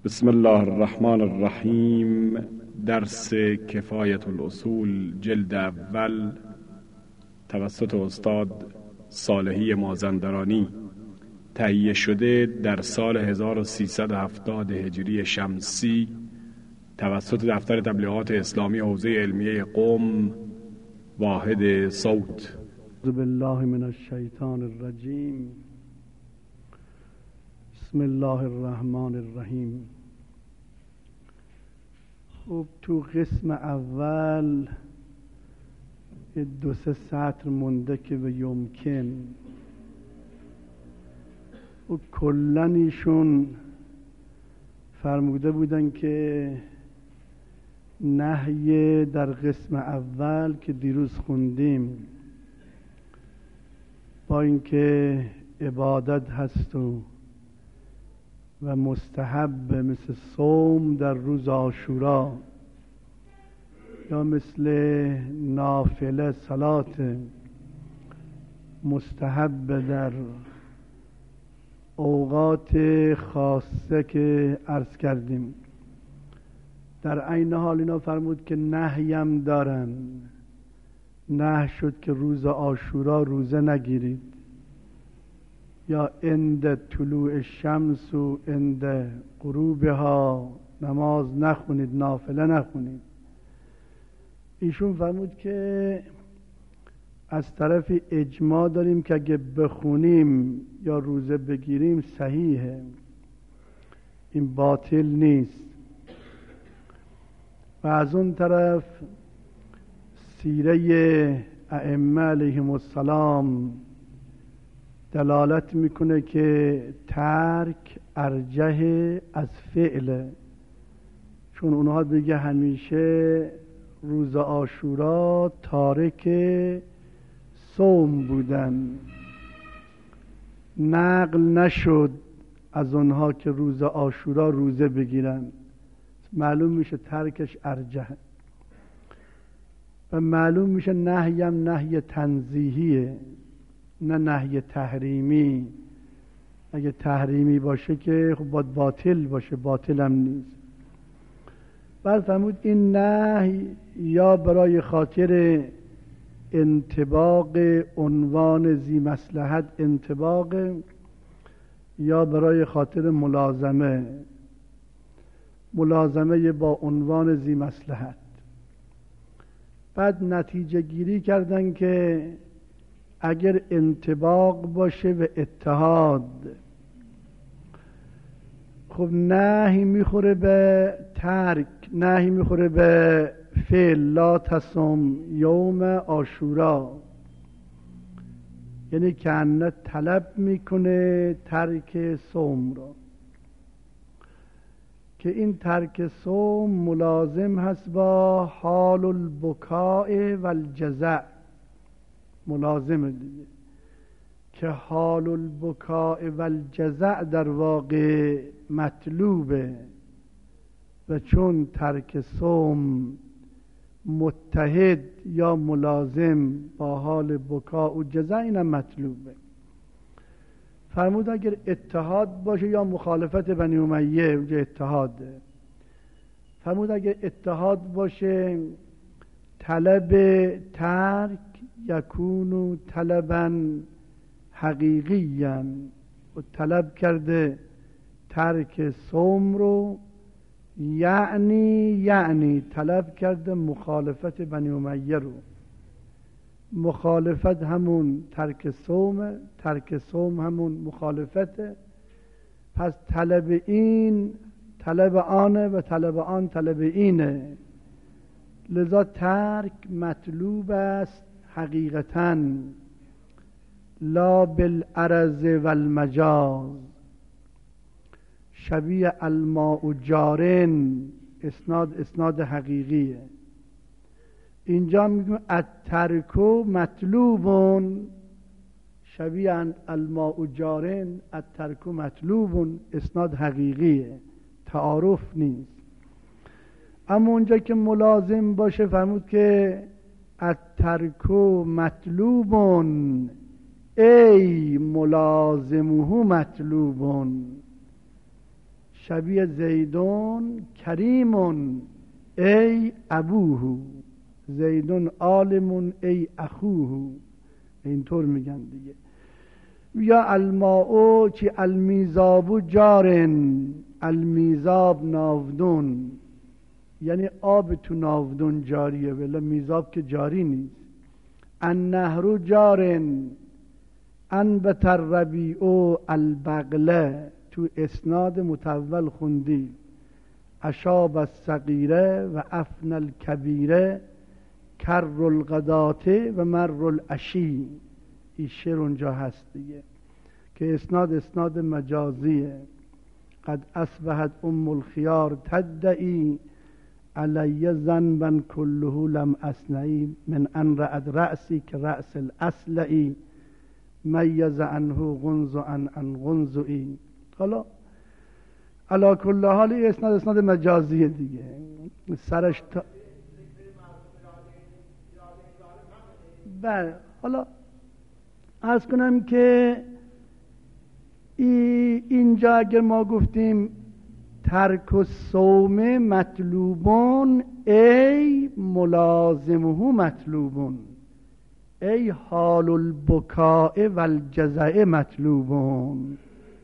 بسم الله الرحمن الرحیم. درس کفایت الاصول جلد اول توسط استاد صالحی مازندرانی، تهیه شده در سال 1370 هجری شمسی توسط دفتر تبلیغات اسلامی حوزه علمیه قم، واحد صوت. اعوذ بالله من الشیطان الرجیم. بسم الله الرحمن الرحیم. خب تو قسم اول دو سه سطر مونده که به یمکن و کلن ایشون فرموده بودن که نهی در قسم اول که دیروز خوندیم با اینکه عبادت هست و مستحب مثل صوم در روز عاشورا یا مثل نافله صلات مستحب در اوقات خاصه که عرض کردیم، در عین حال اینا فرمود که نهیم دارن. نه شد که روز عاشورا روزه نگیرید یا عند طلوع الشمس و عند غروبها نماز نخونید، نافله نخونید. ایشون فرمود که از طرف اجماع داریم که اگه بخونیم یا روزه بگیریم صحیحه، این باطل نیست. و از اون طرف سیره ائمه علیهم السلام دلالت میکنه که ترک ارجح از فعل، چون اونها دیگه همیشه روز عاشورا تارک صوم بودن. نقل نشد از اونها که روز عاشورا روزه بگیرن، معلوم میشه ترکش ارجح و معلوم میشه نهیم نهی تنزیهیه نه نهی تحریمی. اگه تحریمی باشه که خب باید باطل باشه، باطل هم نیست. بعد فرمود این نهی یا برای خاطر انطباق عنوان ذی مصلحت انطباق، یا برای خاطر ملازمه با عنوان ذی مصلحت. بعد نتیجه گیری کردن که اگر انطباق باشه و اتحاد، خب نهی میخوره به ترک، نهی میخوره به فعل لا تصم یوم عاشورا، یعنی که طلب میکنه ترک صوم را، که این ترک صوم ملازم هست با حال البکاء و الجزع. ملازمه دیگه که حال البکاء و الجزع در واقع مطلوبه، و چون ترک صوم متحد یا ملازم با حال بکاء و جزع اینم مطلوبه. فرمود اگر اتحاد باشه یا مخالفت بنی امیه، اونجا اتحاده. فرمود اگر اتحاد باشه طلب ترک یکونو طلبا حقیقیا، و طلب کرده ترک صوم رو، یعنی طلب کرده مخالفت بنی امیه رو. مخالفت همون ترک صوم، ترک صوم همون مخالفته. پس طلب این طلب آنه و طلب آن طلب اینه، لذا ترک مطلوب است حقیقتاً، لا بالعرض و المجاز. شبیه الماء جارن، اسناد حقیقیه. اینجا میگم الترک مطلوبون، شبیه الماء جارن الترک مطلوبون، اسناد حقیقیه، تعارف نیست. اما اونجا که ملازم باشه فرمود که الترک مطلوبون ای ملازمه مطلوبون، شبیه زیدون کریمون ای ابوه، زیدون عالمون ای اخوه، اینطور میگن دیگه. یا الماء چی المیزابو جارن، المیزاب ناودون، یعنی آب تو ناودون جاریه، ولی میزاب که جاری نیست. النهر جارن انبت الربیع البغله، تو اسناد متول خوندی اشاب الصغیره و افن الکبیره کر الغداته و مر العشی. این شعر اونجا هست دیگه که اسناد مجازیه. قد اصبحت ام الخيار تدعی علی ذنبا كله لم اصنعی من ان رأت رأسی که رأس الاصلعی میز عنه غنز عن غنزعی. حالا علا کل حال این اسناد مجازیه دیگه. سرش تا بله. حالا عرض کنم که اینجا اگر ما گفتیم ترک الصوم مطلوبون ای ملازمه مطلوبون، ای حال البکاء والجزع مطلوبون.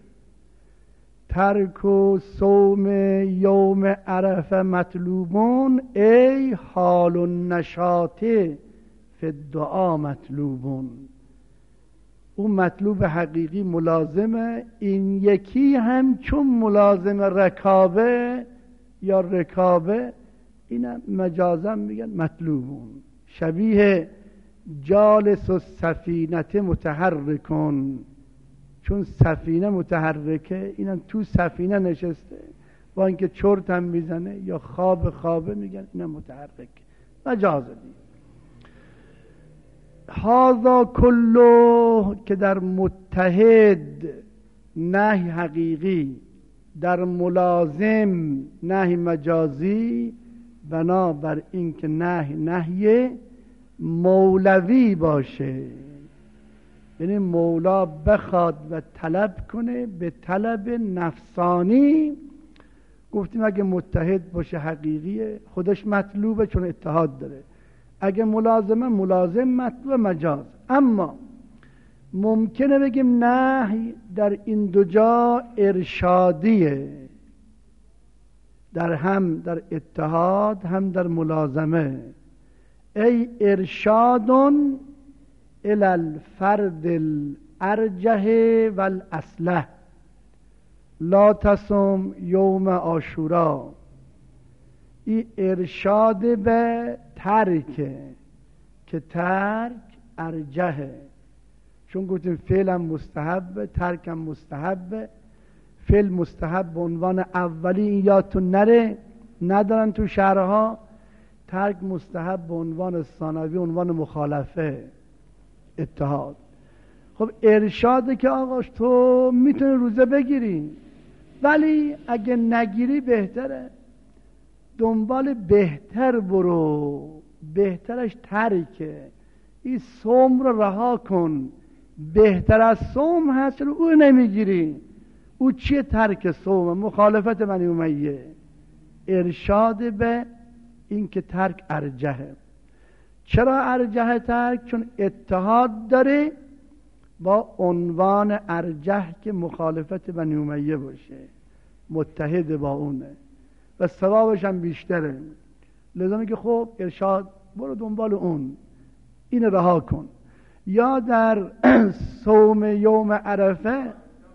ترک الصوم یوم عرفه مطلوبون ای حال النشاط فی الدعا مطلوبون. اون مطلوب حقیقی ملازمه، این یکی هم چون ملازم رکابه یا رکابه، اینم مجازا میگن مطلوبون. شبیه جالس السفینه متحرکون، چون سفینه متحرکه اینم تو سفینه نشسته، با اینکه چرت هم میزنه یا خوابه میگن اینم متحرک، مجازه دی. هذا کلو که در متحد نهی حقیقی، در ملازم نهی مجازی، بنابر این که نهی مولوی باشه، یعنی مولا بخواد و طلب کنه به طلب نفسانی. گفتیم اگه متحد باشه حقیقیه خودش مطلوبه چون اتحاد داره، اگه ملازم مطلوب مجاز. اما ممکنه بگیم نهی در این دو جا ارشادیه، هم در اتحاد هم در ملازمه. ای ارشادون الی الفرد الارجح والاصلح لا تصم یوم عاشورا. این ارشاد به ترکه که ترک ارجحه، چون گفتیم فعل هم مستحب، ترک هم مستحب. فعل مستحب به عنوان اولی، این یادتون نره، ندارن تو شرحها. ترک مستحب به عنوان ثانوی، عنوان مخالفه اتحاد. خب ارشاده که آقاش تو میتونی روزه بگیری، ولی اگه نگیری بهتره، دنبال بهتر برو، بهترش ترکه. این صوم رو رها کن، بهتر از صوم هست رو او نمیگیری. او چیه؟ ترک صوم، مخالفت بنی امیه. ارشاد به این که ترک ارجحه. چرا ارجحه ترک؟ چون اتحاد داره با عنوان ارجح که مخالفت بنی امیه باشه، متحد با اونه و ثوابش هم بیشتره. لذا میگه خب ارشاد برو دنبال اون، این رها کن. یا در صوم یوم عرفه،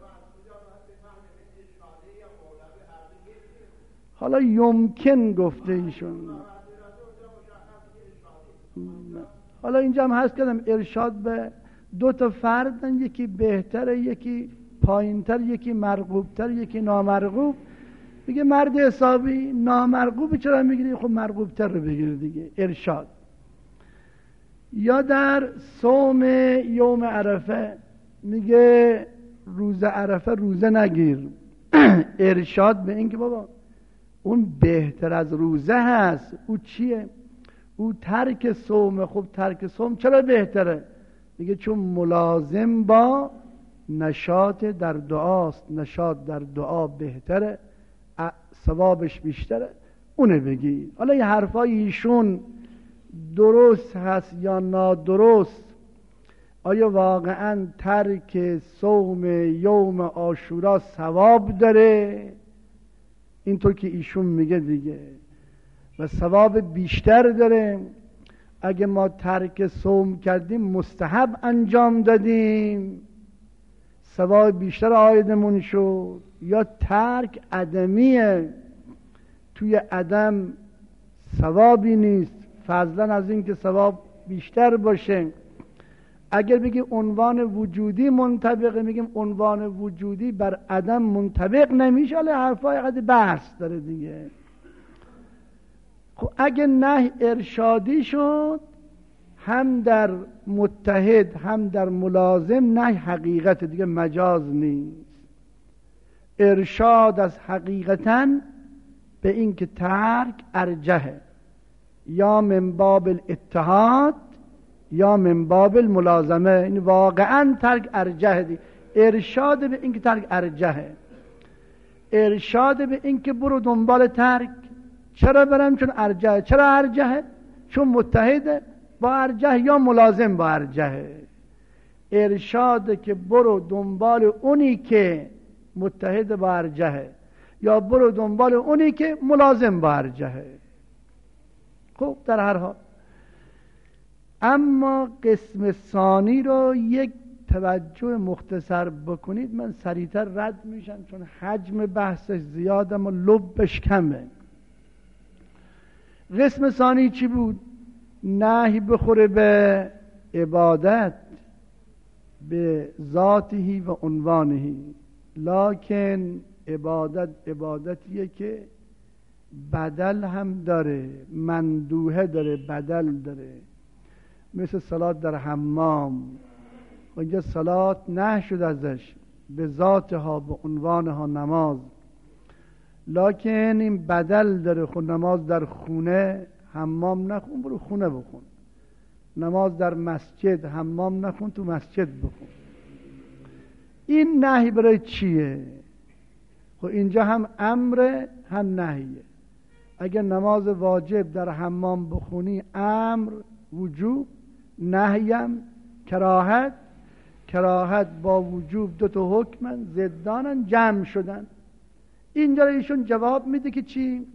حالا یمکن گفته ایشون، حالا اینجا هم هست کردم ارشاد به دو تا فردن، یکی بهتره، یکی پایینتر، یکی مرغوبتر، یکی نامرغوب. میگه مرد حسابی نامرغوب چرا میگیری؟ خب مرغوبتر رو بگیر دیگه، ارشاد. یا در صوم یوم عرفه میگه روز عرفه روزه نگیر، ارشاد به این که بابا اون بهتر از روزه هست. او چیه؟ او ترک صوم. خب ترک صوم چرا بهتره؟ میگه چون ملازم با نشاط در دعاست، نشاط در دعا بهتره ثوابش بیشتره اونه بگی. حالا یه حرفای ایشون درست هست یا نادرست، آیا واقعا ترک صوم یوم عاشورا ثواب داره اینطور که ایشون میگه دیگه و ثواب بیشتر داره؟ اگه ما ترک صوم کردیم مستحب انجام دادیم ثواب بیشتر عایدمون شد، یا ترک عدمیه، توی عدم ثوابی نیست فضلا از این که ثواب بیشتر باشه. اگر بگیم عنوان وجودی منطبقه، میگیم عنوان وجودی بر عدم منطبق نمیشه. حالا حرفای قد بحث داره دیگه. خب اگه نهی ارشادی شد هم در متحد هم در ملازم نهی حقیقت دیگه مجاز نیست. ارشاد از حقیقتاً به این که ترک ارجحه، یا من باب الاتحاد یا من باب الملازمه. این واقعا ترک ارجحه دی. ارشاد به این که ترک ارجحه، ارشاد به این که برو دنبال ترک. چرا برم؟ چون ارجحه. چرا ارجحه؟ چون متحده با ارجح یا ملازم با ارجحه. ارشاد که برو دنبال اونی که متحد با ارجحه یا برو دنبال اونی که ملازم با ارجحه. خب در هر حال اما قسم ثانی رو یک توجه مختصر بکنید، من سریعتر رد میشم چون حجم بحثش زیاده و لبش کمه. قسم ثانی چی بود؟ نهی بخوره به عبادت، به ذاته و عنوانه. لکن عبادتیه که بدل هم داره، مندوحه داره، بدل داره. مثل صلات در حمام، اونجا صلات نه شد ازش به ذاتها به عنوانها نماز، لکن این بدل داره. خود نماز در خونه حمام نخون، برو خونه بخون. نماز در مسجد حمام نخون، تو مسجد بخون. این نهی برای چیه؟ خب اینجا هم امر هم نهیه. اگر نماز واجب در حمام بخونی امر وجوب، نهیم کراهت. کراهت با وجوب دو تا حکمن ضدانن جمع شدن. اینجا ایشون جواب میده که چی؟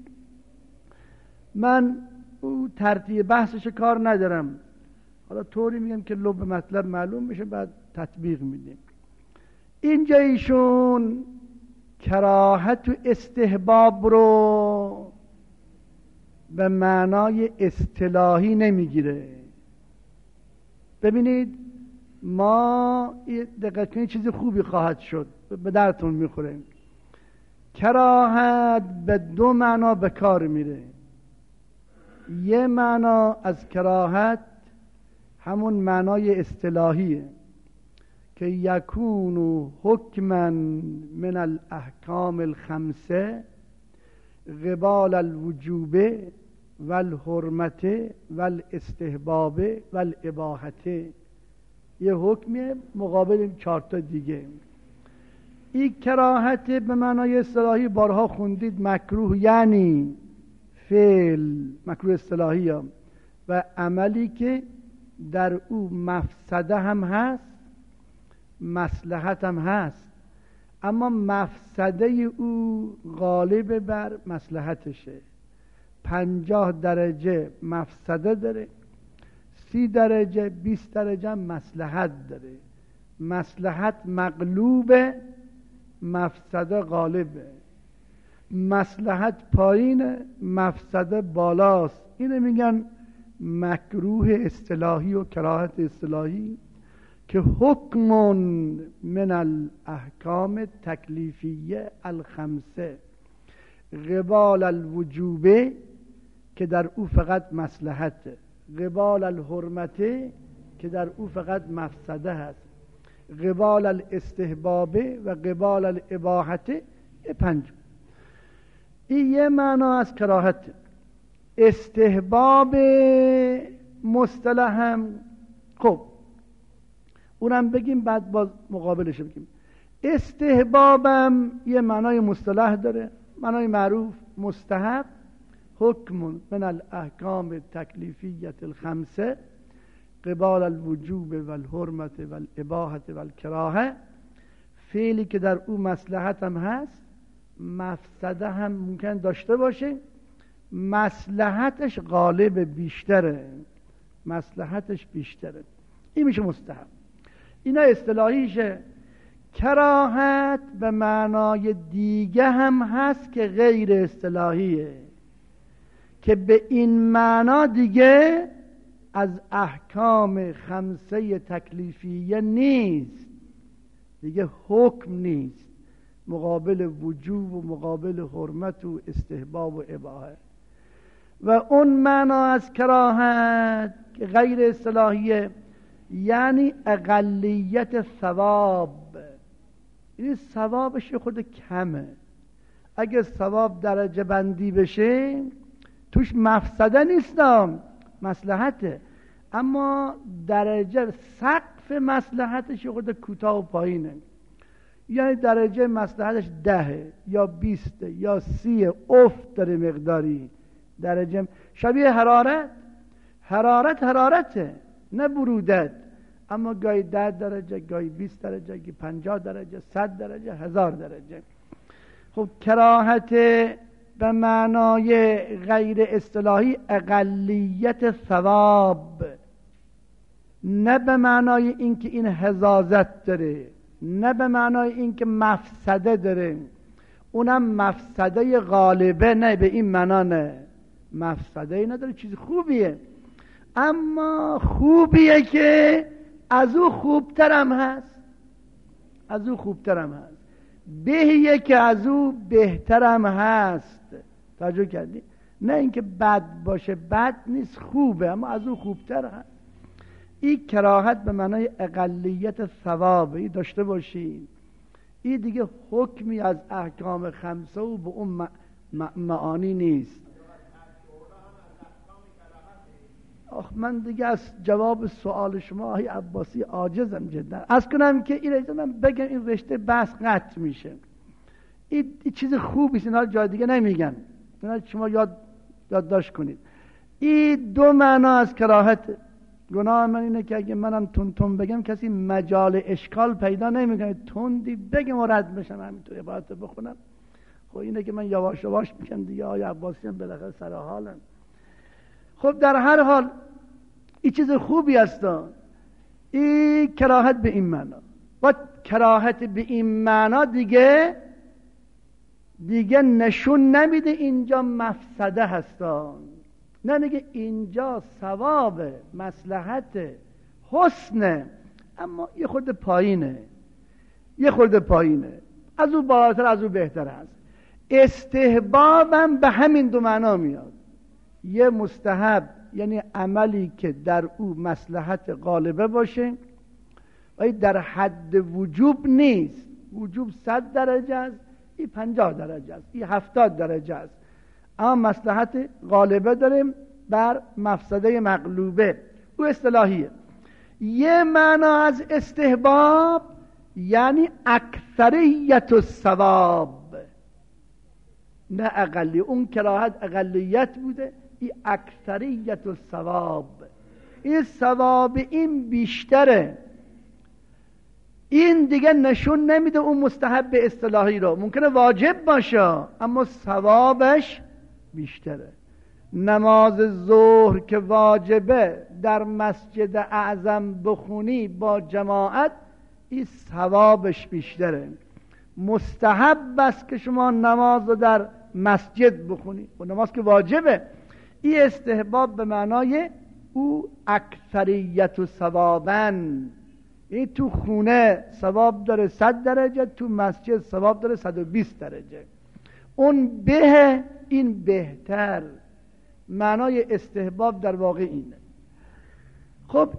من او ترتیب بحثش کار ندارم، حالا طوری میگم که لب مطلب معلوم بشه بعد تطبیق میدیم. اینجا ایشون کراهت و استحباب رو به معنای اصطلاحی نمیگیره. ببینید ما دقت کنید چیز خوبی خواهد شد، به درتون میخوره. کراهت به دو معنا به کار میره. یه معنا از کراهت همون معنای اصطلاحیه که یکون حکما من الاحکام الخمسه قبال الوجوب والحرمت والاستحباب والاباحت. یه حکم مقابل 4 تا دیگه. این کراهت به معنای اصطلاحی بارها خوندید، مکروه یعنی فعل، مکروه اصطلاحی هم و عملی که در او مفسده هم هست مصلحت هم هست، اما مفسده او غالب بر مصلحتشه. 50 درجه مفسده داره، 30 درجه 20 درجه مصلحت داره. مصلحت مغلوبه، مفسده غالبه. مصلحت پایینه، مفسده بالاست. اینو میگن مکروه اصطلاحی و کراهت اصطلاحی که حکم من الاحکام تکلیفیه الخمسه قبال الوجوبه که در او فقط مصلحته، قبال الحرمته که در او فقط مفسده هست، قبال الاستحبابه و قبال الاباحته. 5 این یه معنا از کراهت. استحباب مصطلح هم خب اونم بگیم بعد باز مقابلش بگیم. استحبابم یه معنای مصطلح داره، معنای معروف مستحب، حکم من الاحکام التکلیفیه الخمسه قبال الوجوب و الحرمت و الاباحه و الکراهه، فعلی که در او مصلحت هم هست، مفسده هم ممکن داشته باشه، مصلحتش غالب بیشتره، مصلحتش بیشتره، این میشه مستحب. اینا اصطلاحیشه. کراهت به معنای دیگه هم هست که غیر اصطلاحیه، که به این معنا دیگه از احکام خمسه تکلیفیه نیست، دیگه حکم نیست، مقابل وجوب و مقابل حرمت و استحباب و اباحه. و اون معنا از کراهت که غیر اصطلاحیه یعنی اقلیت ثواب، این ثوابش خود کمه. اگه ثواب درجه بندی بشه توش مفسده نیستم، مصلحته، اما درجه سقف مصلحتش خود کوتاه و پایینه. یعنی درجه مصلحتش 10 یا 20 یا 30 افت داره مقداری. درجه شبیه حرارته نه برودت، اما گاهی 10 درجه، گاهی 20 درجه، گاهی 50 درجه، 100 درجه، 1000 درجه. خب کراهت به معنای غیر اصطلاحی اقلیت ثواب، نه به معنای اینکه این حزازت داره، نه به معنای اینکه مفسده داره، اونم مفسده غالبه، نه به این معنا، نه مفسده نداره، چیز خوبیه، اما خوبیه که از او خوبترم هست، از او خوبترم هست، بهیه که از او بهترم هست. توجه کردی؟ نه اینکه بد باشه، بد نیست، خوبه، اما از او خوبتر هست. این کراهت به معنای اقلیت ثواب، این داشته باشید. این دیگه حکمی از احکام خمسه و به اون معانی نیست. من دیگه از جواب سوال شما آقای عباسی عاجزم جدا. از کنم که این رشته من بگم این رشته بحث قطع میشه. این چیز خوبیست، اینا جای دیگه نمیگن، اینا شما یادداشت کنید. این دو معنا از کراهت. گناه من اینه که اگه منم تون بگم کسی مجال اشکال پیدا نمیکنه، تندی بگم و رد بشم، همینطور عبارت بخونم. خب اینه که من یواش یواش میگم دیگه. آقای عباسی هم بالاخره سر حالن. خب در هر حال این چیز خوبی است. این کراهت به این معنا. و کراهت به این معنا دیگه نشون نمیده اینجا مفسده هستن، نه نگه اینجا ثواب، مصلحت، حسنه، اما یه خورده پایینه، از او بالاتر، از او بهتر هست. استحبابم به همین دو معنا میاد. یه مستحب یعنی عملی که در او مصلحت غالبه باشه و در حد وجوب نیست. وجوب 100 درجه است، این 50 درجه است، این 70 درجه است، اما مصلحت غالبه داریم بر مفسده مغلوبه. او اصطلاحیه. یه معنا از استحباب یعنی اکثریت الثواب، نه اقلی. اون کراهت اقلیت بوده، این اکثریت الثواب، این ثواب این بیشتره. این دیگه نشون نمیده اون مستحب اصطلاحی رو. ممکنه واجب باشه اما ثوابش بیشتره. نماز ظهر که واجبه در مسجد اعظم بخونی با جماعت، این ثوابش بیشتره. مستحب است که شما نماز رو در مسجد بخونی، و نماز که واجبه. این استحباب به معنای او اکثریت و ثوابن. این تو خونه ثواب داره 100 درجه، تو مسجد ثواب داره 120 درجه. اون به، این بهتر. معنای استحباب در واقع اینه. خب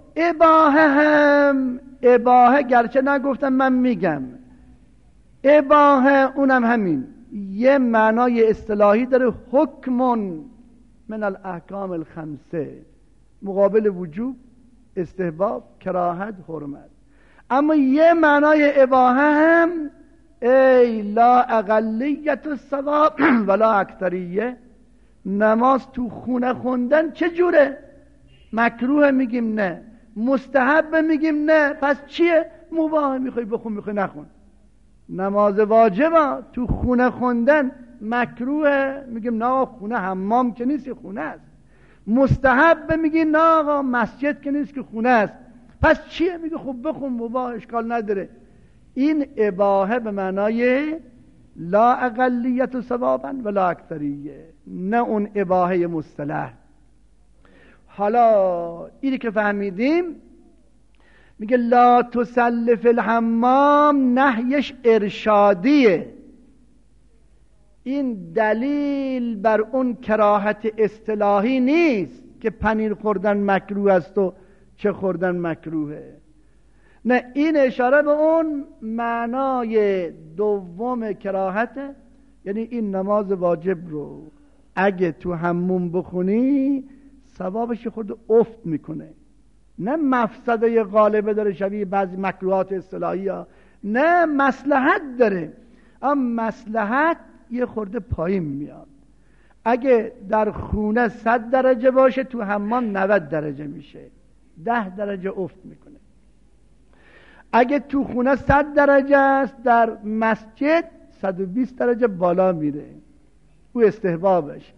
اباحه گرچه نگفتم، من میگم اباحه اونم همین یه معنای اصطلاحی داره، حکمون من الاحکام الخمسه، مقابل وجوب، استحباب، کراهت، حرمت. اما یه معنای اباحه هم ای لا اقلیت الثواب ولا اکثریه. نماز تو خونه خوندن چجوره؟ مکروه میگیم نه، مستحب میگیم نه، پس چیه؟ مباح. میخوای بخون میخوای نخون. نماز واجبه تو خونه خوندن مکروه میگیم نه آقا، خونه حمام که نیست، خونه است. مستحب میگی نه آقا، مسجد که نیست که خونه است. پس چیه؟ میگه خب بخون مباح، اشکال نداره. این اباحه به معنای لا اقلیت ثوابا ولا اکثریه، نه اون اباحه مصطلح. حالا اینی که فهمیدیم، میگه لا تصلی فی الحمام، نهیش ارشادیه. این دلیل بر اون کراهت اصطلاحی نیست که پنیر خوردن مکروه است و چه خوردن مکروهه. نه، این اشاره به اون معنای دوم کراهته، یعنی این نماز واجب رو اگه تو حموم بخونی ثوابش خود افت میکنه. نه مفسده غالبه داره شبیه بعضی مکروهات اصطلاحی ها، نه مصلحت داره، اما مصلحت یه خورده پایین میاد. اگه در خونه 100 درجه باشه تو حمام 90 درجه میشه، 10 درجه افت میکنه. اگه تو خونه 100 درجه است، در مسجد 120 درجه بالا میره. او استحبابش.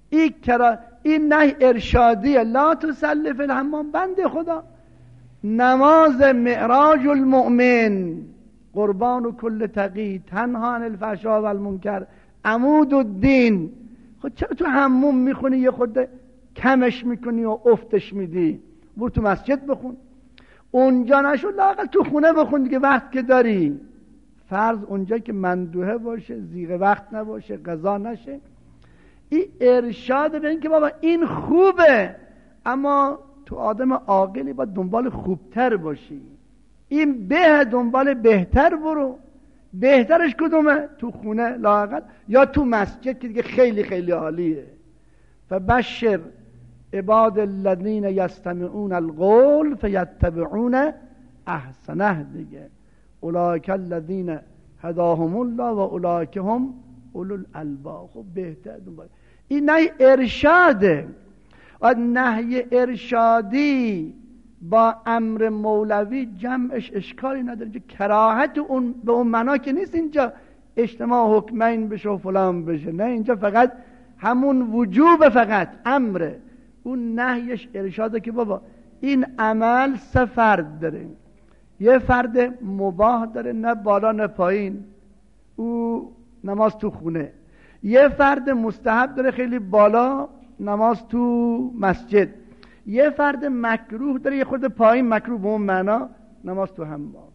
این نه ارشادیه. لا تصلی فی الحمام. بنده خدا، نماز معراج المؤمن، قربان و کل تقی، تنها عن الفحشاء و المنکر، عمود الدین. خود چرا تو حموم میخونی یه خود کمش میکنی و افتش میدی؟ برو تو مسجد بخون. اونجا نشد لااقل تو خونه بخون دیگه وقت که داری. فرض اونجا که مندوحه باشه، زیغ وقت نباشه، قضا نشه. این ارشاد به این که بابا این خوبه، اما تو آدم عاقلی باید دنبال خوبتر باشی. این به دنبال بهتر برو. بهترش کدومه؟ تو خونه لااقل، یا تو مسجد که دیگه خیلی خیلی عالیه. فبشر عباد الذین یستمعون القول فیتبعون احسنه دیگه. اولئک الذین هداهم الله و اولئک هم اولو الالباب. خب بهتر دنبال این نهی ارشاده. و نهی ارشادی با امر مولوی جمعش اشکالی نداره. اینجا کراهت اون به اون معنا که نیست اینجا اجتماع حکمین بشه و فلان بشه، نه، اینجا فقط همون وجوب، فقط امره. اون نهیش ارشاده که بابا این عمل 3 فرد داره. یه فرد مباح داره، نه بالا نه پایین، او نماز تو خونه. یه فرد مستحب داره خیلی بالا، نماز تو مسجد. یه فرد مکروه داره یه خورده پایین، مکروه به اون معنا، نماز تو حمام.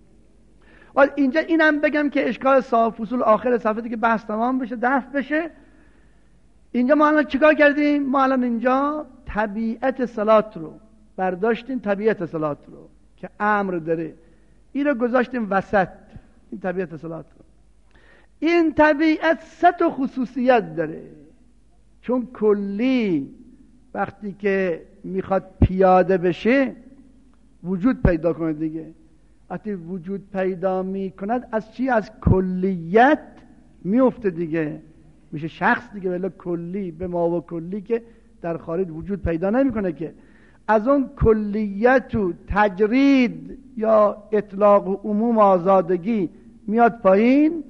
و اینجا اینم بگم که اشکال صاحب فصول آخر صفحه که بحث تمام بشه، دفع بشه. اینجا ما الان چیکار کردیم؟ ما الان اینجا طبیعت صلات رو برداشتیم، طبیعت صلات رو که امر داره، این رو گذاشتیم وسط. این طبیعت صلات رو، این طبیعت 3 تا خصوصیت داره. چون کلی وقتی که میخواد پیاده بشه وجود پیدا کنه دیگه. وقتی وجود پیدا میکند از چی؟ از کلیت میفته دیگه، میشه شخص دیگه. ولی کلی به ما و کلی که در خارج وجود پیدا نمیکنه که. از اون کلیت و تجرید یا اطلاق و عموم آزادگی میاد پایین،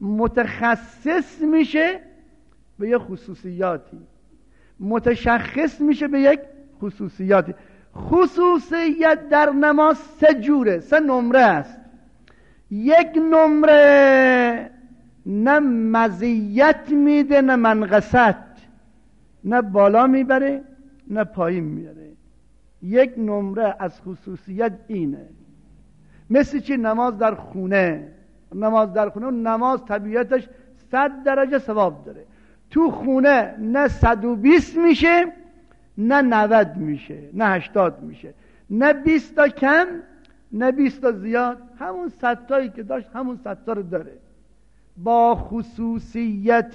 متخصص میشه به یک خصوصیاتی، متشخص میشه به یک خصوصیاتی. خصوصیت در نماز 3 جوره، 3 نمره است. یک نمره نه مزیت میده نه منقصت، نه بالا میبره نه پایین میاره. یک نمره از خصوصیت اینه. مثل چی؟ نماز در خونه. نماز در خونه، نماز طبیعتش 100 درجه ثواب داره. تو خونه نه 120 میشه نه 90 میشه نه 80 میشه، نه 20 تا کم نه 20 تا زیاد، همون 100 تایی که داشت همون 100 تا رو داره. با خصوصیت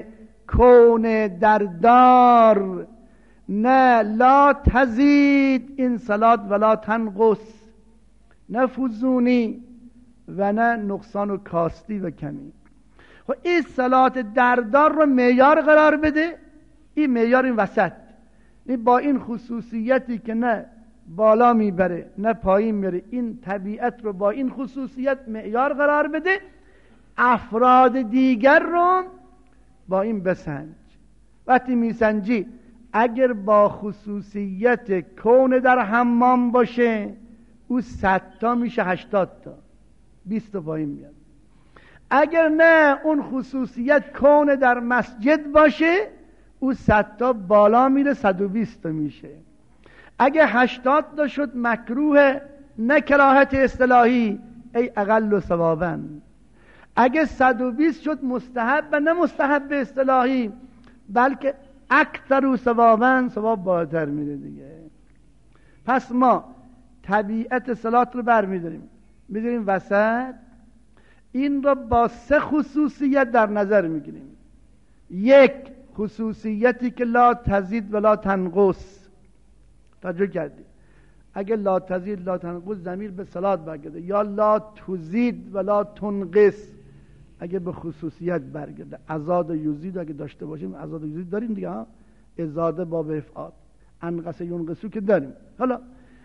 کون در دار، نه لا تزید این صلات ولا تنقص، نه فزونی و نه نقصان و کاستی و کمی. خب این صلات دردار رو معیار قرار بده، این معیار این وسط، این با این خصوصیتی که نه بالا میبره نه پایین میره، این طبیعت رو با این خصوصیت معیار قرار بده، افراد دیگر رو با این بسنج. وقتی میسنجی اگر با خصوصیت کون در حمام باشه او 100 تا میشه 80 تا 20 تا پایین میاد. اگر نه اون خصوصیت کون در مسجد باشه او 100 تا بالا میره 120 تا میشه. اگه 80 تا شد مکروه نه کراهت اصطلاحی، ای اقل ثوابا. اگه 120 شد مستحب و نه مستحب اصطلاحی، بلکه اکثر ثوابا، ثواب بالاتر میره دیگه. پس ما طبیعت صلات رو برمیداریم میذاریم وسط، این رو با 3 خصوصیت در نظر میگیریم. 1 خصوصیتی که لا تزید و لا تنقص. توجه کردید؟ اگه لا تزید لا تنقص ضمیر به صلات برگرده، یا لا تزید و لا تنقص اگه به خصوصیت برگرده. ازاد و یزید اگه داشته باشیم، ازاد و یزید داریم دیگه ها، ازاده باب افعال، انقص ینقصو که داریم. حالا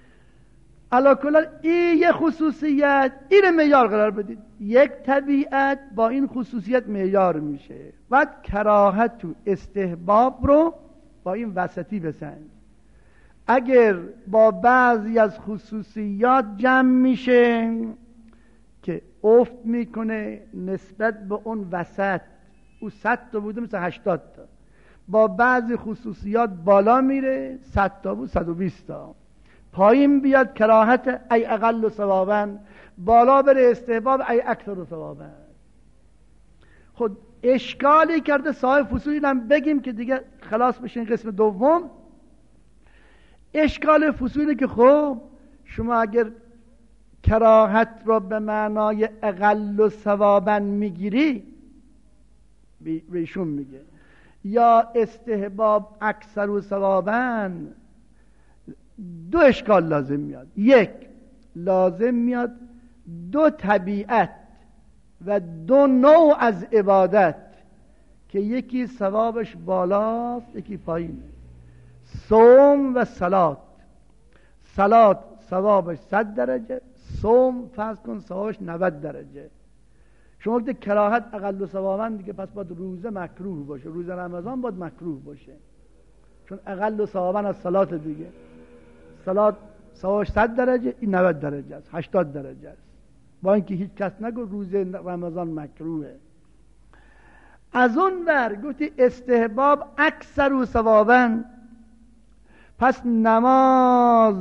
علا کل این یه خصوصیت، این معیار قرار بدید. یک طبیعت با این خصوصیت معیار میشه. بعد کراهت و استحباب رو با این وسطی بسنج. اگر با بعضی از خصوصیات جمع میشه که افت میکنه نسبت به اون وسط، او 100 تا بوده مثل 80 تا، با بعضی خصوصیات بالا میره 100 تا بود 120 تا، پایین بیاد کراهت ای اقل ثوابا، بالا بره استحباب ای اکثر ثوابا. خود اشکالی کرده صاحب فصول، اینم بگیم که دیگه خلاص بشین قسم دوم. اشکال فصولی که خب شما اگر کراهت را به معنای اقل ثوابا میگیری، بیشون میگه، یا استحباب اکثر ثوابا، 2 اشکال لازم میاد. 1 لازم میاد 2 طبیعت و 2 نوع از عبادت که یکی ثوابش بالاست یکی پایینه. صوم و صلات. صلات ثوابش 100 درجه، صوم فرض کن ثوابش 90 درجه. شما گفته کراهت اقل ثوابا دیگه، پس باید روزه مکروه باشه، روزه رمضان باید مکروه باشه، چون اقل ثوابا از صلات دیگه. صلات ثوابش 100 درجه، این 90 درجه است، 80 درجه است، با اینکه هیچ کس نگو روزه رمضان مکروهه. از اون ور گفتی استحباب اکثر ثوابا، پس نماز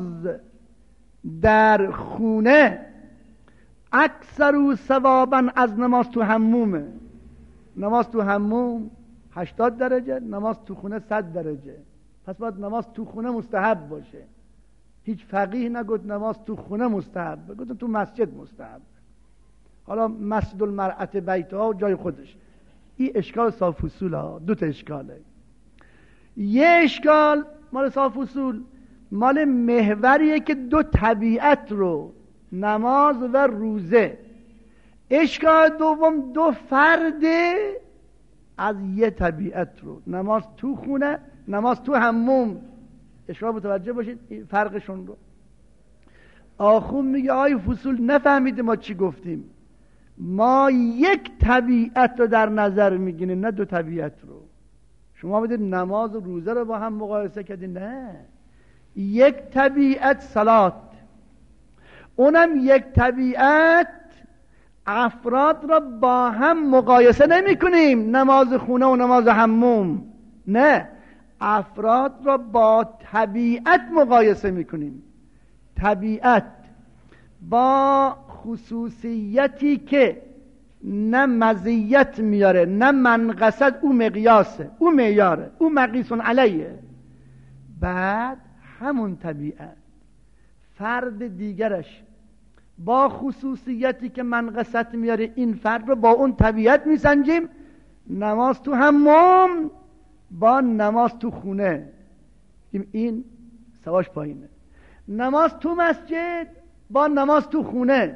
در خونه اکثر ثوابا از نماز تو حمومه. نماز تو حموم 80 درجه، نماز تو خونه 100 درجه، پس باید نماز تو خونه مستحب باشه. هیچ فقیه نگفت نماز تو خونه مستحب، گفت تو مسجد مستحب. حالا مسجد المرأة بیتها جای خودش. این اشکال صاف اصول ها. 2 تا اشکاله. یه اشکال مال صاف اصول مال محوریه که 2 طبیعت رو، نماز و روزه. اشکال دوم 2 فرد از یه طبیعت رو، نماز تو خونه نماز تو حموم. اشکال متوجه باشید فرقشون رو. آخون میگه آی فصول نفهمیده ما چی گفتیم، ما یک طبیعت رو در نظر میگیریم نه 2 طبیعت رو. شما بدید نماز و روزه رو با هم مقایسه کردید، نه، یک طبیعت صلات، اونم یک طبیعت. افراد را با هم مقایسه نمی کنیم، نماز خونه و نماز حموم، نه، افراد را با طبیعت مقایسه می کنیم. طبیعت با خصوصیتی که نه مزیت میاره نه منقصد، او مقیاسه، او معیاره، او مقیس علیه. بعد همون طبیعت فرد دیگرش با خصوصیتی که منقصت میاره، این فرد رو با اون طبیعت میسنجیم. نماز تو حمام با نماز تو خونه، این سواش پایینه. نماز تو مسجد با نماز تو خونه،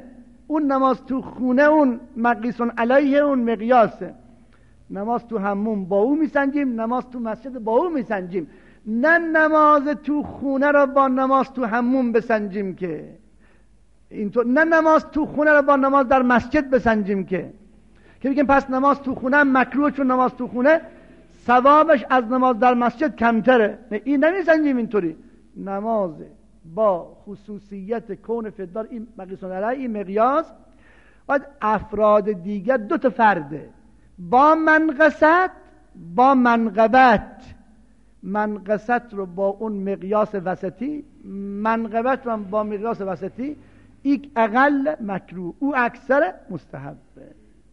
اون نماز تو خونه اون مقیسون علیه اون مقیاسه. نماز تو حموم با او میسنجیم، نماز تو مسجد با او میسنجیم، نه نماز تو خونه را با نماز تو حموم بسنجیم که اینطور، نه نماز تو خونه را با نماز در مسجد بسنجیم که بگیم پس نماز تو خونه هم مکروه چون نماز تو خونه ثوابش از نماز در مسجد کمتره. نه، این نمیسنجیم اینطوری. نماز با خصوصیت کون فدار این مقیسون علیه این مقیاس، باید افراد دیگر دو تا فرده با منقصت با منقبت، منقصت رو با اون مقیاس وسطی، منقبت رو با مقیاس وسطی، یک اقل مکروه او اکثر مستحبه.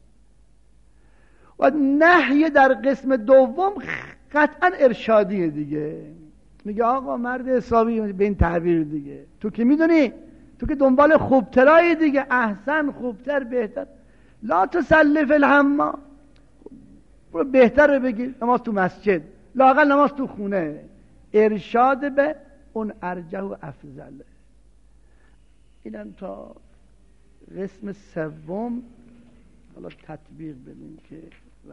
و نهی در قسم دوم قطعا ارشادیه دیگه، میگه آقا مرد حسابی به این تعبیر دیگه، تو که میدونی، تو که دنبال خوبترایی دیگه، احسن، خوبتر، بهتر، لا تسلف الحمام، برو بهتر بگیر نماز تو مسجد، لااقل نماز تو خونه. ارشاد به اون ارجح و افضله. اینم تا قسم سوم. حالا تطبیق بدیم که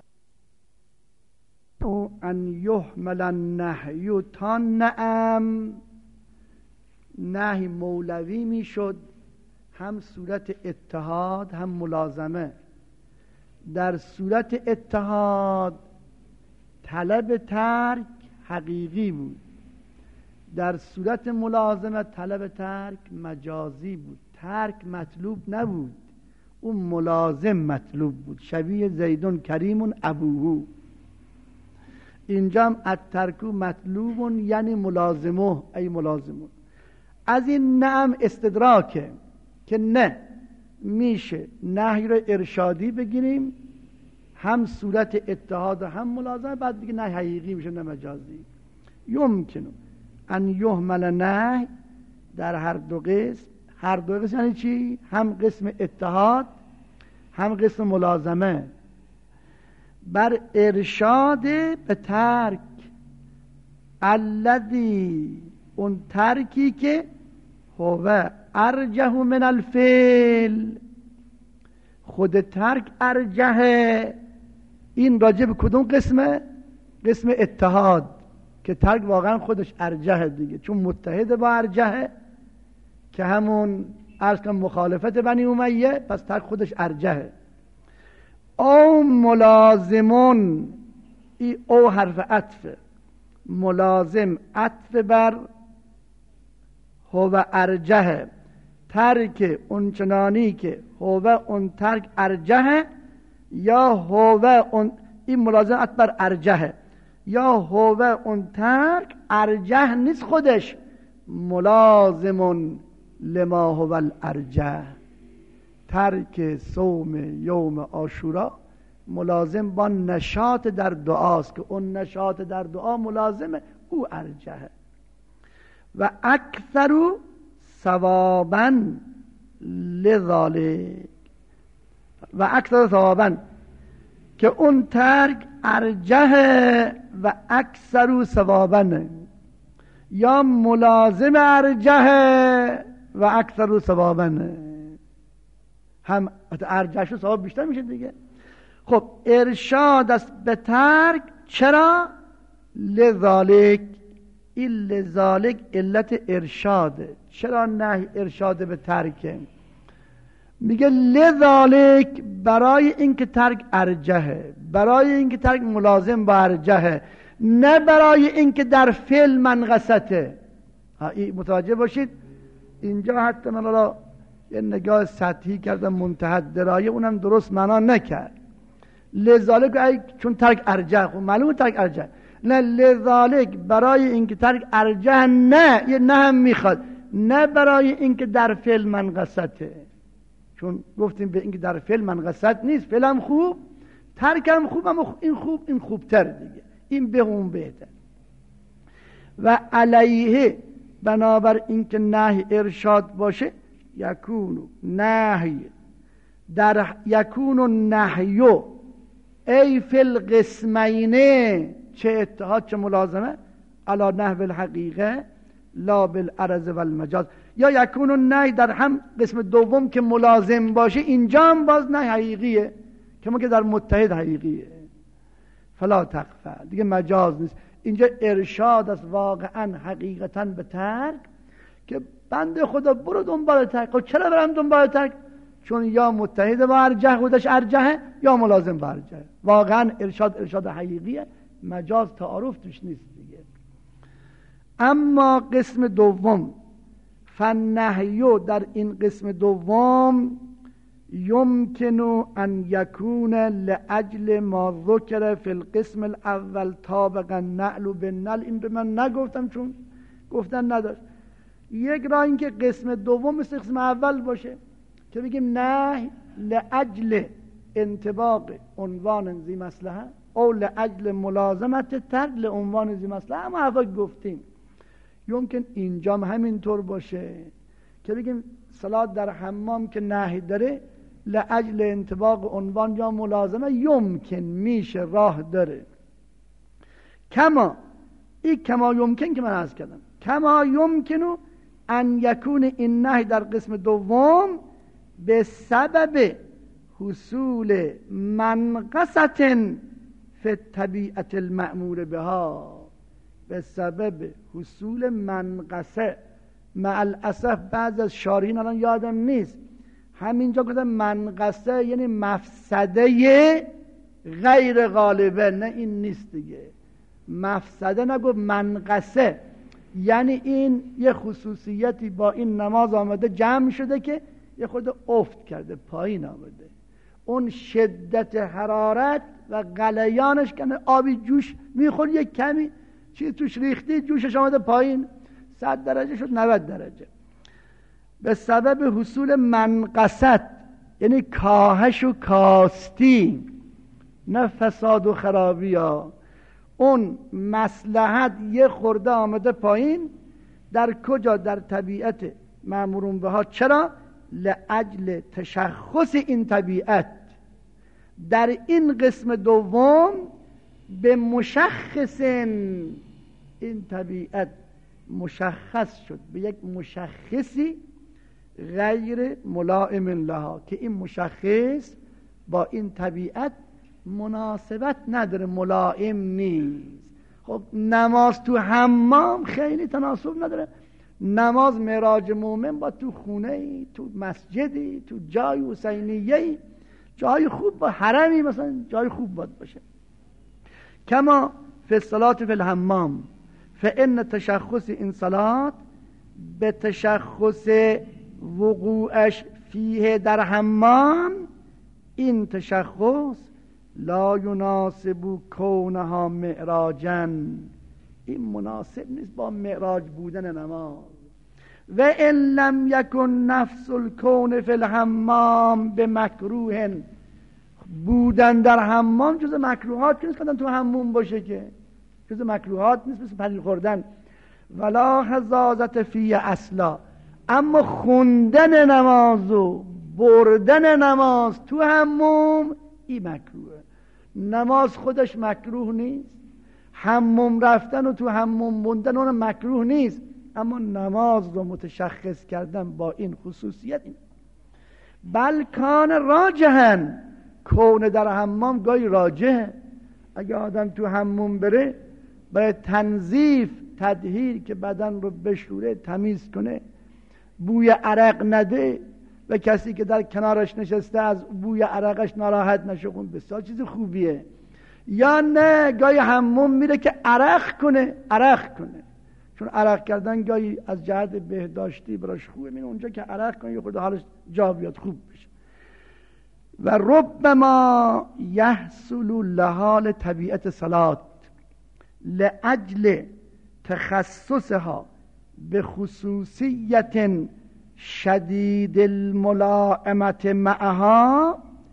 او ان یحمل النهی تا نعم، نهی مولوی میشد، هم صورت اتحاد هم ملازمه. در صورت اتحاد طلب ترک حقیقی بود، در صورت ملازمه طلب ترک مجازی بود. ترک مطلوب نبود، اون ملازم مطلوب بود. شبیه زیدون کریمون ابوهو. اینجا هم الترکو مطلوبون یعنی ملازمه، ای ملازمون. از این نعم استدراکه که نه میشه نهی رو ارشادی بگیریم، هم صورت اتحاد و هم ملازمه، بعد دیگه نهی حقیقی میشه نه مجازی. یمکنه ان یحمل نهی در هر دو قسم. هر دو قسم یعنی چی؟ هم قسم اتحاد هم قسم ملازمه، بر ارشاد به ترک، الذی اون ترکی که هو ارجح من الفعل، خود ترک ارجحه. این راجع به کدوم قسمه؟ قسم اتحاد، که ترک واقعا خودش ارجحه دیگه، چون متحد با ارجحه که همون عرض کنم مخالفت بنی امیه، پس ترک خودش ارجحه. او ملازمون، ای او حرف عطف، ملازم عطف بر هو ارجحه، ترک اون چنانی که هو اون ترک ارجحه، یا هو اون، این ملازم عطف بر ارجحه، یا هو اون ترک ارجح نیست خودش، ملازمون لما هو الارجح. ترک صوم یوم عاشورا ملازم با نشاط در دعاست که اون نشاط در دعا ملازمه، او ارجحه. و اکثر ثوابا لذالک، و اکثر ثوابا که اون ترک ارجحه و اکثر ثوابا، یا ملازم ارجحه و اکثر ثوابا، هم ارجحش و ثواب بیشتر میشه دیگه. خب ارشاد است به ترک، چرا؟ لذالک، این لذالک علت ارشاده. چرا نه ارشاد به ترکه؟ میگه لذالک برای اینکه ترک ارجحه، برای اینکه ترک ملازم با ارجحه، نه برای اینکه در فعل منقصته. متوجه باشید اینجا حتی من را یه نگاه سطحی کردم، منتهی درایه، اونم درست معنا نکرد. لذالک چون ترک ارجح، خب معلومه ترک ارجح، نه لذالک برای اینکه ترک ارجح، نه یه نه هم میخواد، نه برای اینکه در فعل منقصته، چون گفتیم به اینکه در فعل منقصت نیست، فعل هم خوب، ترک هم خوب، اما این خوب، این خوبتر دیگه، این به اون بهتر. و علیه، بنابر اینکه نهی ارشاد باشه، یکونو نهی در یکونو نهیو ای فی القسمین، چه اتحاد چه ملازمه، علی نحو الحقیقه لا بالعرض والمجاز، یا یکون النهی در هم قسم دوم که ملازم باشه، اینجا هم باز نه حقیقیه که ما که در متحد حقیقیه. فلا تخفى دیگه مجاز نیست، اینجا ارشاد است واقعا حقیقتا به ترک، که بنده خدا برو دنبال ترک. خب چرا برم دنبال ترک؟ چون یا متحد با ارجح خودش ارجحه یا ملازم با ارجحه. واقعا ارشاد حقیقیه، مجاز تعارف توش نیست دیگه. اما قسم دوم فالنهی، در این قسم دوم یمکن ان یکون لاجل ما ذکر فی القسم الاول طابق النعل بالنعل. این به من نگفتم چون گفتن نداشت. یک راه این که قسم دوم مثل قسم اول باشه که بگیم نه لاجل انطباق عنوان ذی مصلحه او لاجل ملازمت ترک لعنوان ذی مصلحه. اما حرفا گفتیم یمکن اینجا همینطور باشه که بگیم صلات در حمام که نهی داره لاجل انطباق عنوان یا ملازمه، یمکن میشه، راه داره. کما یمکن که من عرض کردم، کما یمکن ان یکون این نهی در قسم دوم به سبب حصول منقصت فی طبیعت المأمور بها، به سبب حصول منقصه. مع الاسف بعض از شارحین الان یادم نیست همینجا گفتن منقصه یعنی مفسده غیر غالبه، نه این نیست دیگه. مفسده نگو، منقصه یعنی این یه خصوصیتی با این نماز آمده جمع شده که یه خود افت کرده، پایین آمده. اون شدت حرارت و غلیانش کنه، آبی جوش میخوری یک کمی چیز توش ریختی جوشش آمده پایین، 100 درجه شد 90 درجه. به سبب حصول منقصت یعنی کاهش و کاستی، نه فساد و خرابی ها. اون مصلحت یه خورده آمده پایین. در کجا؟ در طبیعت مأمورون بها. چرا؟ لاجل تشخص این طبیعت. در این قسم دوم به مشخص این طبیعت مشخص شد، به یک مشخصی غیر ملائم لها که این مشخص با این طبیعت مناسبت نداره، ملائم نیست. خب نماز تو حمام خیلی تناسب نداره. نماز معراج مومن با تو خونه، تو مسجدی، تو جای حسینیه‌ای، جای خوب با حرمی مثلا جای خوب باید باشه. کما فی الصلاة فی الحمام فإن تشخص این صلات به تشخص وقوعش فیه در حمام، این تشخص لا یناسب کونها معراجا، این مناسب نیست با معراج بودن نماز. و ان لم یکن نفس الکون فی الحمام به مکروه، بودن در حمام جز مکروهات نیست که تو حموم باشه، که جز مکروهات نیست، مثل پرید خوردن. ولا حزازت فی اصلا، اما خوندن نماز و بردن نماز تو حموم این مکروهه. نماز خودش مکروه نیست، حموم رفتن و تو حموم موندن اون مکروه نیست، اما نماز رو متشخص کردن با این خصوصیت این. بل کان راجحاً، کون در حمام گاهی راجحه. اگه آدم تو حموم بره برای تنظیف تطهیر که بدن رو بشوره تمیز کنه، بوی عرق نده و کسی که در کنارش نشسته از بوی عرقش ناراحت نشه، خون بسیار چیز خوبیه. یا نه گاهی حموم میره که عرق کنه، چون عرق کردن گاهی از جهت بهداشتی براش خوبه، میره اونجا که عرق کنه یه خورده حالش جا بیاد، خوب بشه. و ربما یحصل لحال طبیعت صلات لاجل تخصصها به خصوصیت شدید الملائمت معها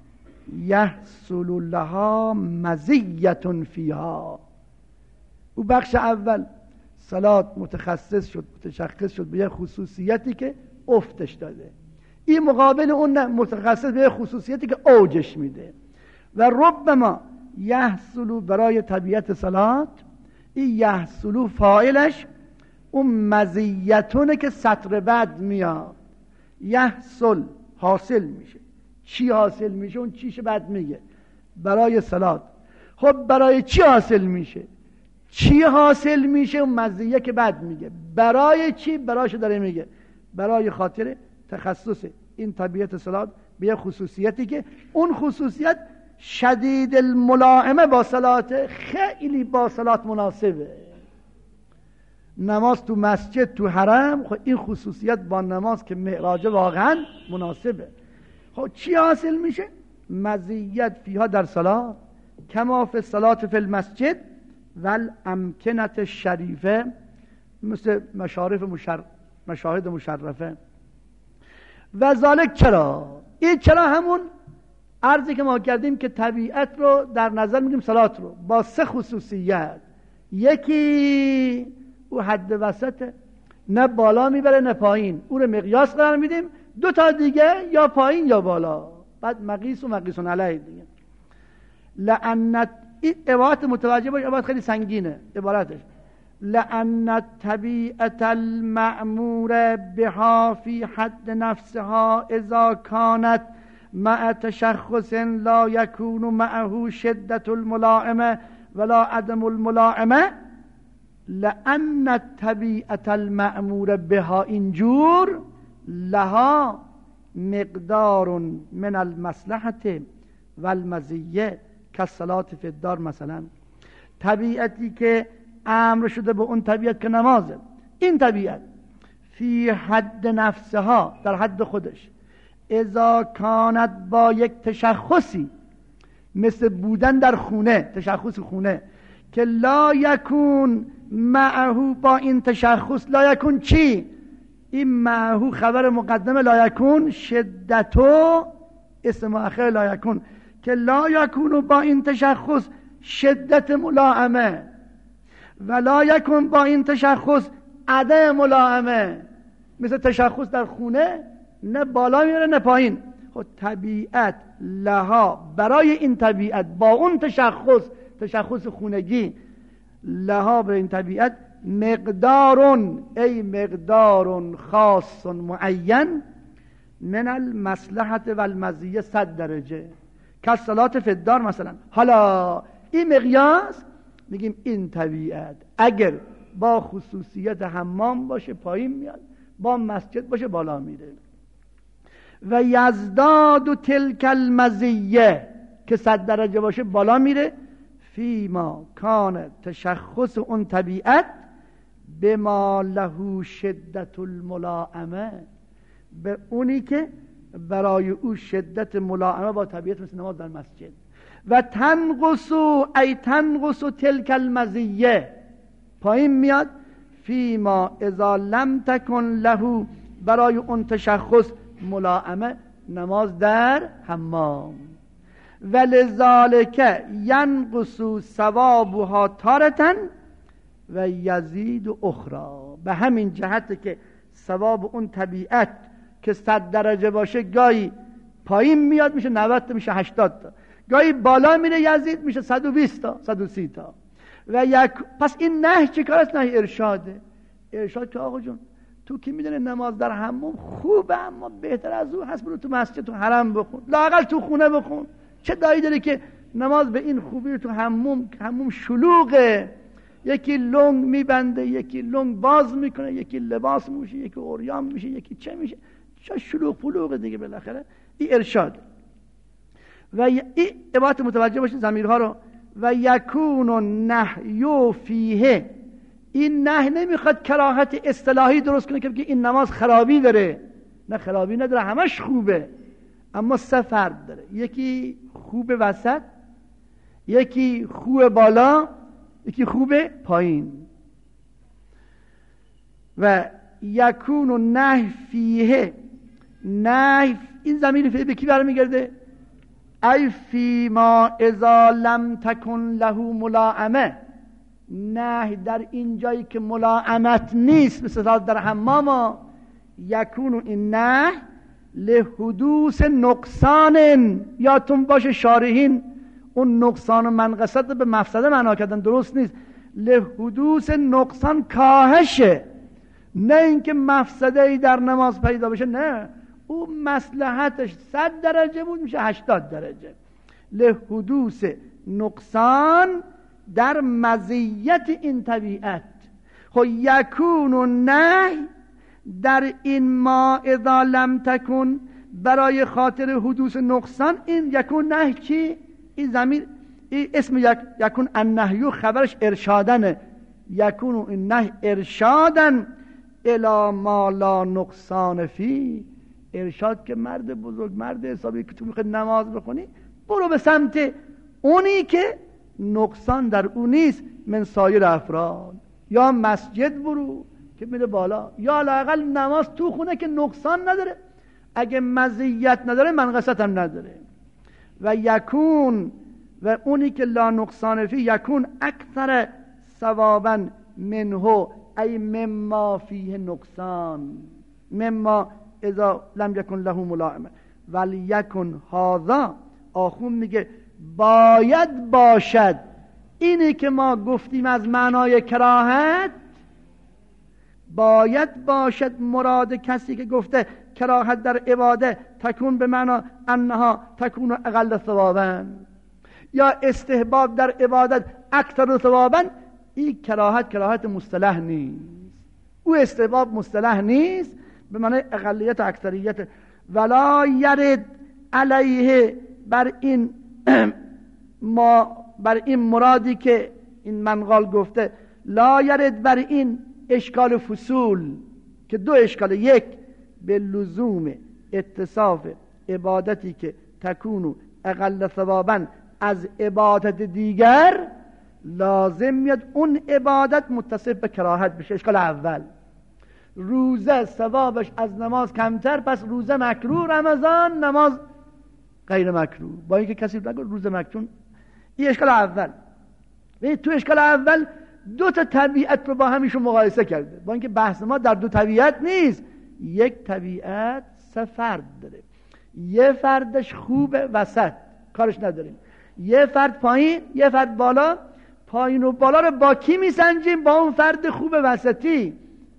یحصل لها مزیت فیها. او بخش اول صلات متخصص شد، متشخص شد به یه خصوصیتی که افتش داده، این مقابل اون متخصص به خصوصیتی که اوجش میده. و ربما یحصل برای طبیعت صلات، این یحصل فاعلش اون مزیتونه که سطر بعد میاد. یحصل حاصل میشه. چی حاصل میشه؟ اون چیش بعد میگه برای صلات. خب برای چی حاصل میشه؟ چی حاصل میشه؟ اون مزیه که بعد میگه برای چی؟ برایشو داره میگه برای خاطر تخصص این طبیعت صلات به خصوصیتی که اون خصوصیت شدید الملائمه با صلات، خیلی با صلات مناسبه. نماز تو مسجد تو حرم، خب این خصوصیت با نماز که معراج واقعا مناسبه. خب چی حاصل میشه؟ مزیت فیها در صلات کما فی الصلات فی المسجد والامکنه شریفه، مثل مشاهد مشرفه. و ذالک چرا؟ این چرا همون عرضی که ما کردیم که طبیعت رو در نظر میگیم صلات رو با سه خصوصیت. یکی او حد وسطه، نه بالا میبره نه پایین، او رو مقیاس قرار میدیم. دو تا دیگه یا پایین یا بالا، بعد مقیس و مقیسون علیه دیگه. لعنت این عبارت متوجه باش، عبارت خیلی سنگینه عبارتش. لأن طبیعت المأمور بها فی حد نفسها اذا كانت مع تشخص لا يكون معه شدة الملائمه ولا عدم الملائمه. لأن طبیعت المأمور بها اینجور لها مقدار من المصلحة والمزیه کالصلاة فی الدار. مثلا طبیعتی که امر شده به اون طبیعت که نمازه، این طبیعت فی حد نفسها در حد خودش، اذا کانت با یک تشخصی مثل بودن در خونه، تشخص خونه که لا یکون معه با این تشخص، لا یکون چی؟ این معه خبر مقدمه، لا یکون شدتو اسم مؤخر لا یکون، که لا یکون با این تشخص شدت ملائمه و لا یکون با این تشخص عدم ملائمه. مثل تشخص در خونه نه بالا میره نه پایین. خود طبیعت لها برای این طبیعت با اون تشخص خونگی، لها برای این طبیعت مقدارون ای مقدارون خاص معین من المصلحة والمزیه 100 درجه کالصلاة فی الدار. مثلا حالا این مقیاس میگیم این طبیعت اگر با خصوصیت حمام باشه پایین میاد، با مسجد باشه بالا میره. و یزداد تلک المزیه که 100 درجه باشه بالا میره. فیما کان تشخص اون طبیعت بما له شدت الملائمه، به اونی که برای او شدت ملائمه با طبیعت مثل نماز در مسجد. و تنقص تلک المزیه پایین میاد. فیما اذا لم تکن له برای اون تشخص ملائمه، نماز در حمام. ولذالک ینقص ثوابها تارة و یزید اخرى. به همین جهت که ثواب اون طبیعت که 100 درجه باشه گاهی پایین میاد میشه 90 تا، میشه 80 تا، گاهی بالا میره یزید میشه 120 تا 130 تا. و پس این نه چه کار است؟ نه ارشاده. ارشاد که آقا جون تو که میدونه نماز در حمام خوبه، اما بهتر از اون هست برو تو مسجد تو حرم بخون، لااقل تو خونه بخون. چه دایی داره که نماز به این خوبی تو حمام شلوغه، یکی لنگ میبنده، یکی لنگ باز میکنه، یکی لباس میشه، یکی عریان میشه، یکی چه میشه، چه شلوغ پلوغه دیگه. بالاخره این ارشاد. و این عبارت متوجه باشید ضمیرها رو. و یکون النهی فیه، این نهی نمیخواد کراهت اصطلاحی درست کنه که بگه این نماز خرابی داره. نه خرابی نداره، همش خوبه، اما 3 فرد داره. یکی خوب وسط، یکی خوب بالا، یکی خوب پایین. و یکون النهی فیه، نهی این ضمیر فیه به کی برمیگرده؟ ای فی ما اذا لم تکن له ملائمه. نهی در این جایی که ملائمت نیست، مثل در حمام. یکون این نهی لحدوث نقصان، یادتون باشه شارحین اون نقصان و منقصت به مفسده معنا کردن، درست نیست. لحدوث نقصان کاهشه، نه اینکه مفسده‌ای در نماز پیدا بشه، نه، او مصلحتش 100 درجه بود میشه 80 درجه. لحدوث نقصان در مزیت این طبیعت. خب یکون و نهی در این ما اذا لم تکن، برای خاطر حدوث نقصان این یکون نهی چی؟ این ضمیر، این اسم یکون النهی خبرش ارشادنه. یکون این نهی ارشادن الی ما لا نقصان فی، ارشاد که مرد بزرگ، مرد حسابی که تو میخوای نماز بخونی برو به سمت اونی که نقصان در اون نیست من سایر افراد. یا مسجد برو که میره بالا، یا لااقل نماز تو خونه که نقصان نداره، اگه مزیت نداره منقصت هم نداره. و یکون، و اونی که لا نقصان فی یکون اکثر ثوابا منه ای مما فیه نقصان، مما اذا لم یکن له ملائمه. ولیکن هذا، آخون میگه باید باشد اینی که ما گفتیم از معنای کراهت، باید باشد مراد کسی که گفته کراهت در عباده تکون به معنی انها تکون اقل ثوابا، یا استحباب در عبادت اکثر ثوابا، این کراهت مصطلح نیست، او استحباب مصطلح نیست به معنی اقلیت و اکثریت. ولا یرد علیه، بر این بر این مرادی که این منقال گفته، لا یرد بر این اشکال فصول که دو اشکال، یک به لزوم اتصاف عبادتی که تکونو اقل ثوابا از عبادت دیگر، لازم میاد اون عبادت متصف به کراهت بشه. اشکال اول، روزه ثوابش از نماز کمتر، پس روزه مکروه، رمضان نماز غیر مکروه، با اینکه کسی نگه روزه مکروه. این اشکال اول. تو اشکال اول دو تا طبیعت رو با همیشون مقایسه کرده، با اینکه بحث ما در دو طبیعت نیست. یک طبیعت سه فرد داره، یه فردش خوبه وسط کارش نداریم، یه فرد پایین، یه فرد بالا. پایین و بالا رو با کی میسنجیم؟ با اون فرد خوب وسطی.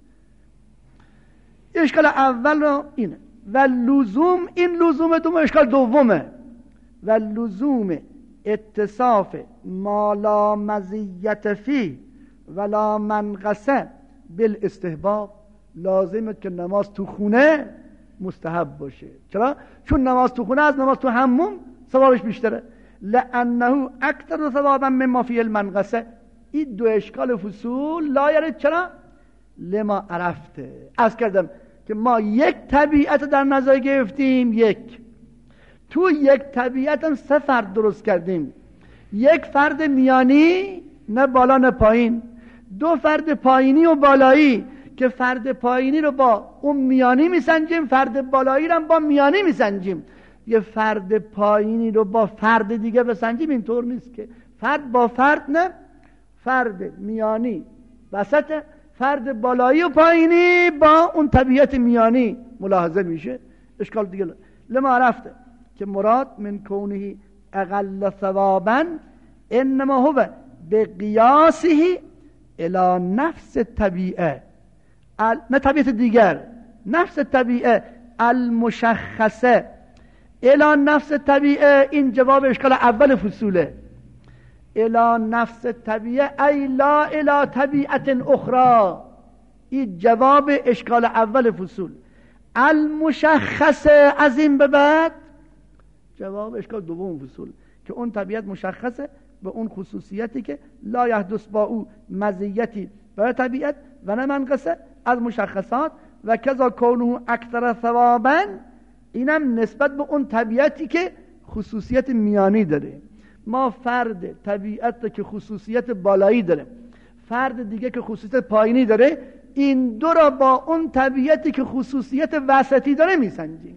اشکال اول رو اینه. و لزوم، این لزوم دوم اشکال دومه. و لزوم اتصاف ما لا مزیت فی ولا منقصه بالاستحباب، لازمه که نماز تو خونه مستحب باشه. چرا؟ چون نماز تو خونه از نماز تو حموم ثوابش بیشتره. لانه اکثر ثوابا مما فی المنقصه. این دو اشکال فصول لا یرد. چرا؟ لما عرفته. عرض کردم که ما یک طبیعت در نظر گرفتیم، یک تو یک طبیعت هم سه فرد درست کردیم. یک فرد میانی، نه بالا نه پایین. دو فرد پایینی و بالایی که فرد پایینی رو با اون میانی میسنجیم، فرد بالایی رو با میانی میسنجیم. یه فرد پایینی رو با فرد دیگه بسنجیم اینطور نیست که فرد با فرد، نه، فرد میانی وسط، فرد بالایی و پایینی با اون طبیعت میانی ملاحظه میشه. اشکال دیگه لما عرفته که مراد من کونه اقل ثوابا انما هو به قیاسه الى نفس طبیعه، نه طبیعت دیگر، نفس طبیعه المشخصه الى نفس طبیعه. این جواب اشکال اول فصوله. الى نفس طبیعه ای لا الى طبیعت اخرى. این جواب اشکال اول فصول. المشخصه از این به بعد جواب اشکال دوم فصول که اون طبیعت مشخصه به اون خصوصیتی که لا یحدث با او مزیتی برای طبیعت و نه منقصه از مشخصات. و کذا کونه اکثر ثوابا، اینم نسبت به اون طبیعتی که خصوصیت میانی داره. ما فرد طبیعت که خصوصیت بالایی داره، فرد دیگه که خصوصیت پایینی داره، این دو را با اون طبیعتی که خصوصیت وسطی داره میسنجیم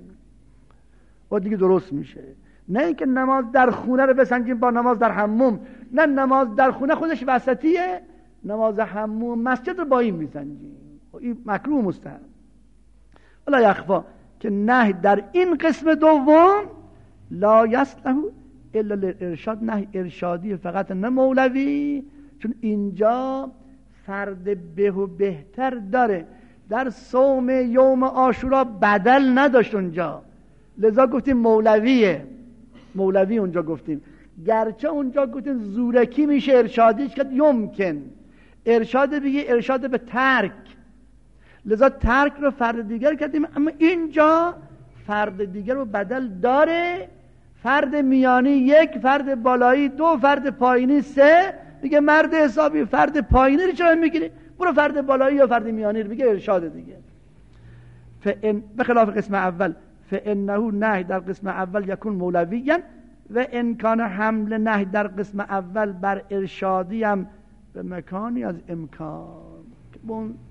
و دیگه درست میشه. نه اینکه نماز در خونه رو بسنجیم با نماز در حموم، نه، نماز در خونه خودش وسطیه، نماز حموم مسجد رو با این میسنجیم. این مکروه مستحب. ولا یخفا که نهی در این قسم دوم لا یصلح الا للارشاد، نهی ارشادی فقط، نه مولوی، چون اینجا فرد به و بهتر داره در صوم یوم عاشورا بدل نداشت اونجا، لذا گفتیم مولویه، مولوی اونجا گفتیم. گرچه اونجا گفتیم زورکی میشه ارشادیش کرد، یمکن ارشاد بگی ارشاد به ترک، لذا ترک رو فرد دیگر کردیم. اما اینجا فرد دیگر رو بدل داره، فرد میانی یک، فرد بالایی دو، فرد پایینی سه. دیگه مرد حسابی فرد پایینی رو چرا میگیری؟ برو فرد بالایی یا فرد میانی رو بگه ارشاد دیگه. به خلاف قسم اول، فانه نهی در قسم اول یکون مولویاً و امکان حمل نهی در قسم اول بر ارشادی هم به مکانی از امکان.